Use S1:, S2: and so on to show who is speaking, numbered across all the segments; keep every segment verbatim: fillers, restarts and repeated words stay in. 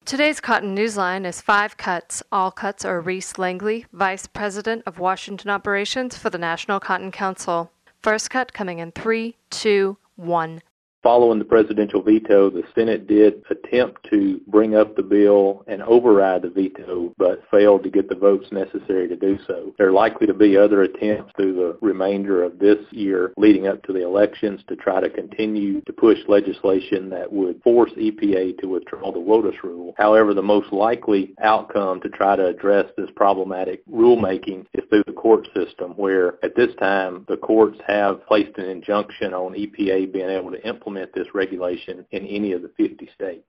S1: Today's Cotton Newsline is Five Cuts. All cuts are Reese Langley, Vice President of Washington Operations for the National Cotton Council. First cut coming in three, two, one.
S2: Following the presidential veto, the Senate did attempt to bring up the bill and override the veto, but failed to get the votes necessary to do so. There are likely to be other attempts through the remainder of this year leading up to the elections to try to continue to push legislation that would force E P A to withdraw the WOTUS rule. However, the most likely outcome to try to address this problematic rulemaking is through the court system, where at this time the courts have placed an injunction on E P A being able to implement this regulation in any of the fifty states.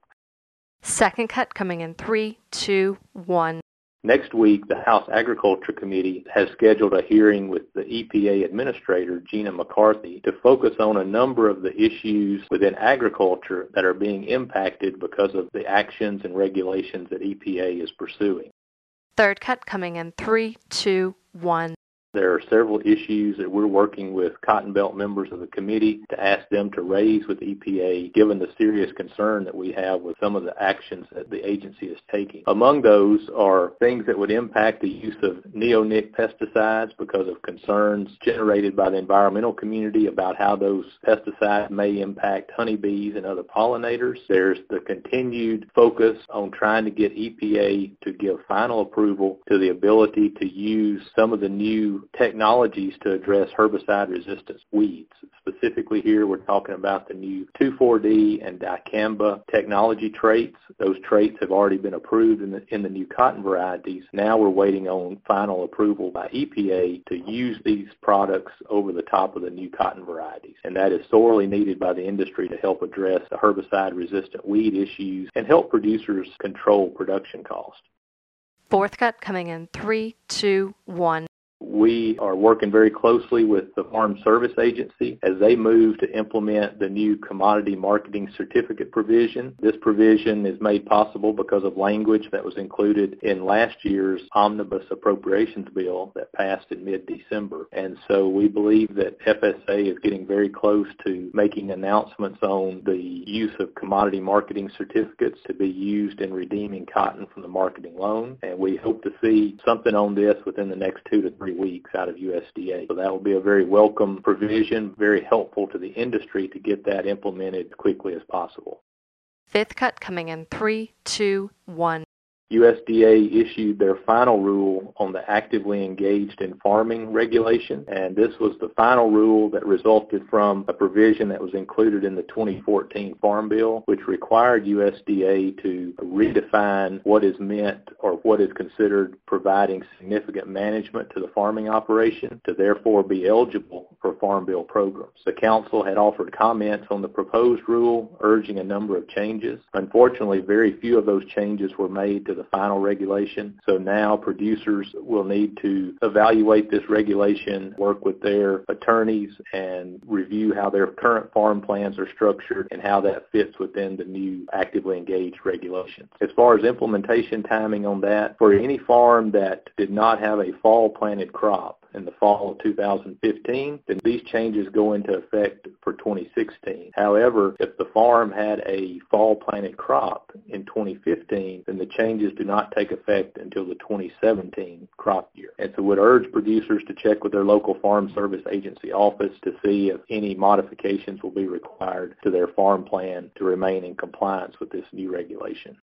S1: Second cut coming in three, two, one.
S2: Next week, the House Agriculture Committee has scheduled a hearing with the E P A Administrator, Gina McCarthy, to focus on a number of the issues within agriculture that are being impacted because of the actions and regulations that E P A is pursuing.
S1: Third cut coming in three, two, one.
S2: There are several issues that we're working with Cotton Belt members of the committee to ask them to raise with E P A, given the serious concern that we have with some of the actions that the agency is taking. Among those are things that would impact the use of neonic pesticides because of concerns generated by the environmental community about how those pesticides may impact honeybees and other pollinators. There's the continued focus on trying to get E P A to give final approval to the ability to use some of the new technologies to address herbicide-resistant weeds. Specifically here, we're talking about the new two four D and dicamba technology traits. Those traits have already been approved in the, in the new cotton varieties. Now we're waiting on final approval by E P A to use these products over the top of the new cotton varieties. And that is sorely needed by the industry to help address the herbicide-resistant weed issues and help producers control production cost.
S1: Fourth cut coming in three, two, one.
S2: We are working very closely with the Farm Service Agency as they move to implement the new commodity marketing certificate provision. This provision is made possible because of language that was included in last year's omnibus appropriations bill that passed in mid-December. And so we believe that F S A is getting very close to making announcements on the use of commodity marketing certificates to be used in redeeming cotton from the marketing loan. And we hope to see something on this within the next two to three weeks out of U S D A. So that will be a very welcome provision, very helpful to the industry to get that implemented as quickly as possible.
S1: Fifth cut coming in three, two, one.
S2: U S D A issued their final rule on the actively engaged in farming regulation, and this was the final rule that resulted from a provision that was included in the twenty fourteen Farm Bill, which required U S D A to redefine what is meant or what is considered providing significant management to the farming operation to therefore be eligible for Farm Bill programs. The Council had offered comments on the proposed rule, urging a number of changes. Unfortunately, very few of those changes were made to the final regulation. So now producers will need to evaluate this regulation, work with their attorneys, and review how their current farm plans are structured and how that fits within the new actively engaged regulations. As far as implementation timing on that, for any farm that did not have a fall planted crop in the fall of two thousand fifteen, then these changes go into effect for twenty sixteen. However, if the farm had a fall planted crop in twenty fifteen, then the changes do not take effect until the twenty seventeen crop year. And so would urge producers to check with their local Farm Service Agency office to see if any modifications will be required to their farm plan to remain in compliance with this new regulation.